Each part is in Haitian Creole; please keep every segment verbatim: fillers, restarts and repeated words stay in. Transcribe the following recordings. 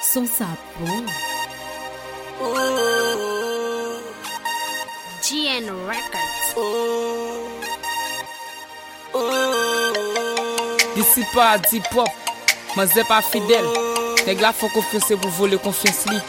Son sapon. Oh. G N Records. Oh. Oh. D'ici pas dit pop, mais c'est pas fidèle. Les gars faut confiance pour voler confiance li.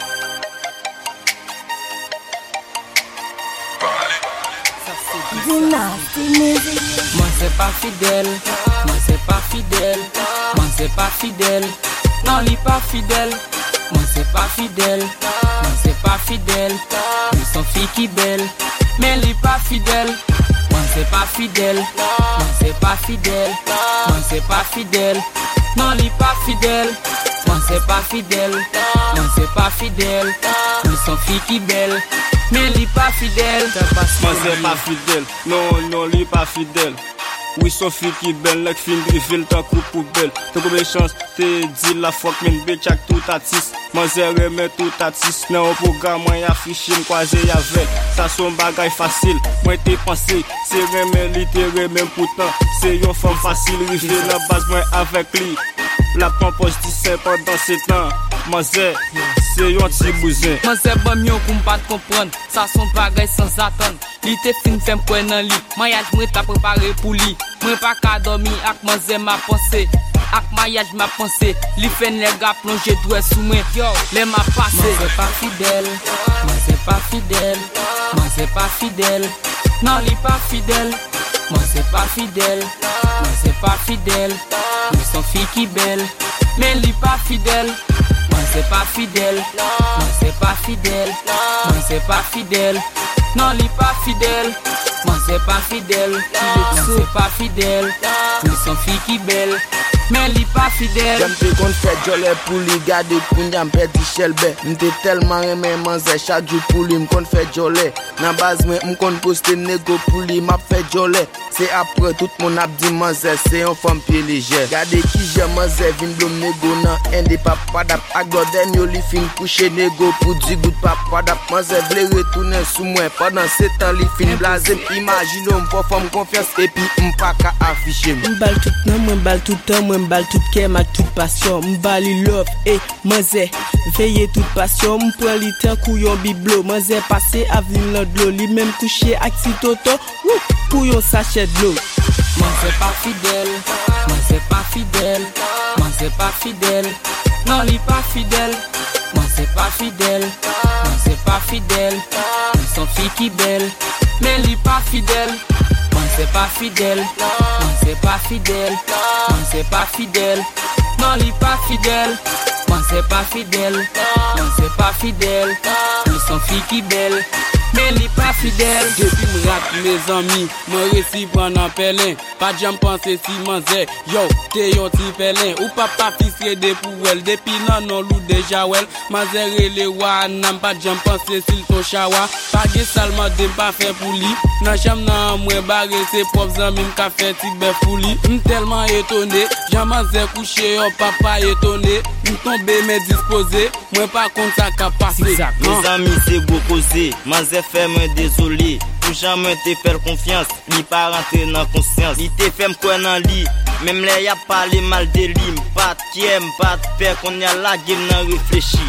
Moi c'est pas fidèle, moi c'est pas fidèle, moi c'est pas fidèle. Non, li pas fidèle. Moi c'est pas fidèle, moi c'est pas fidèle. Nous sont filles qui belle, mais li pas fidèle. Moi c'est pas fidèle, moi c'est pas fidèle, moi c'est pas fidèle. Non, li pas fidèle. Moi c'est pas fidèle, moi c'est pas fidèle. Nous sont filles qui belle, mais li pas fidèle. Moi c'est pas fidèle, non non li pas fidèle. Oui, son fille qui belle, like fin drivil, tant coup poubelle. T'as combien de chance, t'es dit la fois que m'en bitch avec tout atis. Moi j'ai remis tout atis, dans un programme, moi affiché, m'croisé y'avec. Ça son bagay facile, moi t'es pensé. C'est remis, li t'es remis pourtant. C'est une femme facile, rivé la base, moi avec lui. La pampos dit pendant ces temps. Moi c'est, c'est un petit bousin. Moi c'est bon mieux qu'on pas comprendre. Ça son bagay sans attendre. Li te fin fait m'kwen nan li. Mariage moi t'a préparé pour li. Moi pas qu'à dormir ak moi c'est ma pensée. Ak mariage ma pensée. Li fait les gars plonger doué sous moi. Yo, les m'a passé. Moi c'est pas fidèle. Moi c'est pas fidèle. Moi c'est pas fidèle. Non, li pas fidèle. Moi c'est pas fidèle. Moi c'est pas fidèle. Nous sont filles qui belle, mais li pas fidèle. Moi c'est pas fidèle. Moi c'est pas fidèle. Moi c'est pas fidèle. Non, li pas fidèle. Moi c'est pas fidèle. Moi c'est pas fidèle. Nous sont filles qui belle, mais li pas fidèle. J'aime te qu'on fait jolé pour lui garder pour n'yam perdu chelbe. M'te tellement aimé manger chaque jour pour lui m'con fait jolé. Nan base moi m'con poster négo pour lui m'a fait jolé. C'est après tout mon a dit manger c'est un femme pied léger. Gardez qui j'aime manger vin blom négo nan ende papa dap ak goden yo li fin coucher négo pour du goût papa dap manger vle retourner sous moi pendant sept ans li fin blasé. Imagine on pour femme confiance et puis m'pa ka afficher. M'bal tout nan m'bal tout temps m'bal tout cœur ma toute passion m'bal love et manger veiller toute passion m'prend li temps couillon biblo manger passer avenir de l'eau li même coucher ak si toto pour yon sachet de l'eau. Moi c'est pas fidèle, moi c'est pas fidèle, moi c'est pas fidèle. Non, li pas fidèle. Moi c'est pas fidèle, moi c'est pas fidèle. Nous sont filles qui belle, mais li pas fidèle. Moi c'est pas fidèle, moi c'est pas fidèle, moi c'est pas fidèle. Non, li pas fidèle. Moi c'est pas fidèle, moi c'est pas fidèle. Nous sont filles qui belle, mais li pas fidèle. Depuis m'rate mes amis, moi réussi prendre un pelin. Pas de j'aime penser si manzé, yo, t'es yon ti pelin. Ou papa fils de pour elle, depuis non non lou déjà well. Manzé les wa, n'am pas de j'aime penser s'il ton chawa. Pas de salma de pas fait pour lui. Nan cham nan mwen barre ses propres amis m'ka fait ti bœuf pour lui. M'tellement étonné, j'en manzé couché, yo papa étonné. M'tombé mais disposé, moi pas contre ça qu'a passé. Mes amis c'est beau causer, manzé fait moi désolé. Pour jamais te faire confiance, li pas rentrer dans conscience. Li te fait m'kwen nan li, même les y a parlé mal de lui. M'pas qui aime, pas de peur qu'on y a la game nan réfléchi.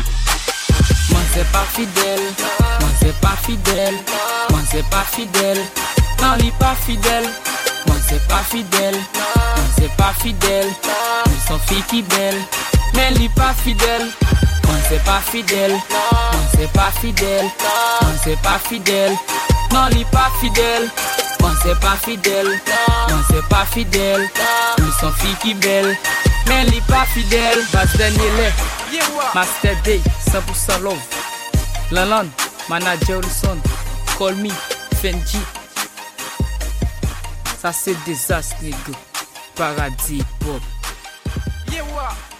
Moi c'est pas fidèle, moi c'est pas fidèle, moi c'est pas fidèle. Non, li pas fidèle, moi c'est pas fidèle, moi c'est pas fidèle. Nous sont filles qui belle, mais li pas fidèle. Moi c'est pas fidèle, moi c'est pas fidèle, moi c'est pas fidèle. Non, li pas fidèle, moi c'est pas fidèle, moi c'est pas fidèle. Nous sont filles qui belle, mais li pas fidèle. Bas dernier Master Day, cent pour cent love. Lalan, manager Wilson, call me, Fenji. Ça c'est désastre, nigga. Paradis pop. Yeah,